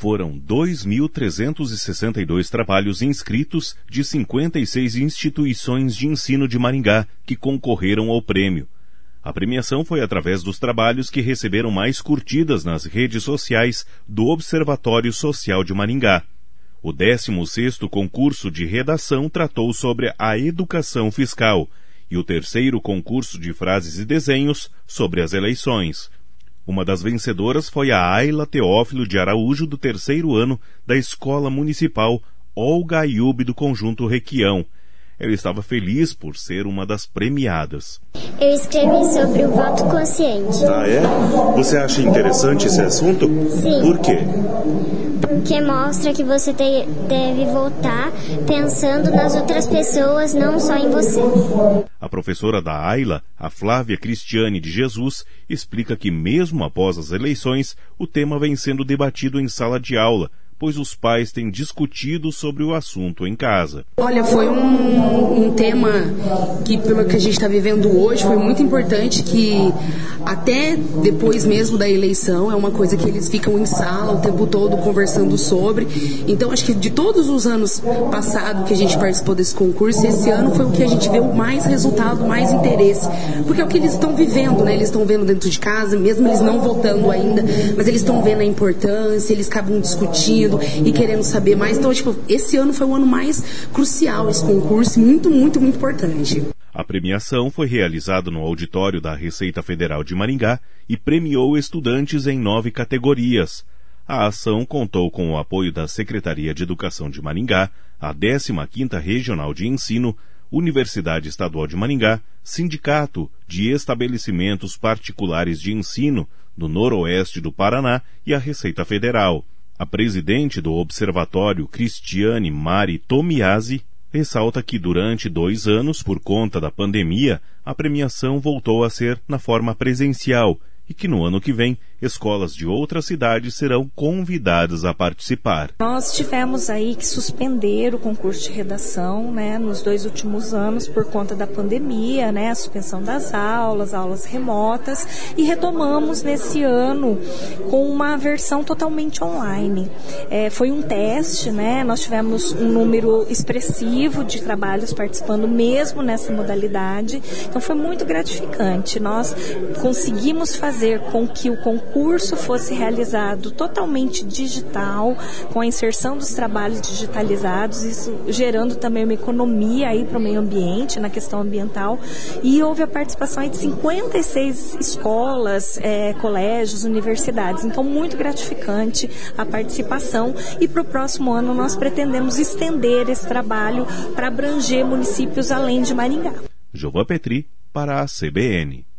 Foram 2.362 trabalhos inscritos de 56 instituições de ensino de Maringá que concorreram ao prêmio. A premiação foi através dos trabalhos que receberam mais curtidas nas redes sociais do Observatório Social de Maringá. O 16º concurso de redação tratou sobre a educação fiscal e o 3º concurso de frases e desenhos sobre as eleições. Uma das vencedoras foi a Ayla Teófilo de Araújo, do 3º ano da Escola Municipal Olga Ayub do Conjunto Requião. Ela estava feliz por ser uma das premiadas. Eu escrevi sobre o voto consciente. Ah, é? Você acha interessante esse assunto? Sim. Por quê? Porque mostra que você deve votar pensando nas outras pessoas, não só em você. A professora da Ayla, a Flávia Cristiane de Jesus, explica que mesmo após as eleições, o tema vem sendo debatido em sala de aula, pois os pais têm discutido sobre o assunto em casa. Olha, foi um tema que, pelo que a gente está vivendo hoje, foi muito importante, que até depois mesmo da eleição é uma coisa que eles ficam em sala o tempo todo conversando sobre. Então, acho que de todos os anos passados que a gente participou desse concurso, esse ano foi o que a gente viu mais resultado, mais interesse, porque é o que eles estão vivendo, né? Eles estão vendo dentro de casa, mesmo eles não votando ainda, mas eles estão vendo a importância, eles acabam discutindo e querendo saber mais. Então, esse ano foi o ano mais crucial, esse concurso, muito, muito, muito importante. A premiação foi realizada no auditório da Receita Federal de Maringá e premiou estudantes em 9 categorias. A ação contou com o apoio da Secretaria de Educação de Maringá, a 15ª Regional de Ensino, Universidade Estadual de Maringá, Sindicato de Estabelecimentos Particulares de Ensino do Noroeste do Paraná e a Receita Federal. A presidente do Observatório, Cristiane Mari Tomiasi, ressalta que durante 2 anos, por conta da pandemia, a premiação voltou a ser na forma presencial e que no ano que vem, escolas de outras cidades serão convidadas a participar. Nós tivemos aí que suspender o concurso de redação, né, nos 2 últimos anos por conta da pandemia, né, a suspensão das aulas remotas, e retomamos nesse ano com uma versão totalmente online. Foi um teste, né, nós tivemos um número expressivo de trabalhos participando mesmo nessa modalidade, então foi muito gratificante. Nós conseguimos fazer com que o concurso fosse realizado totalmente digital, com a inserção dos trabalhos digitalizados, isso gerando também uma economia aí para o meio ambiente, na questão ambiental, e houve a participação aí de 56 escolas, colégios, universidades, então muito gratificante a participação, e para o próximo ano nós pretendemos estender esse trabalho para abranger municípios além de Maringá. Jovan Petri para a CBN.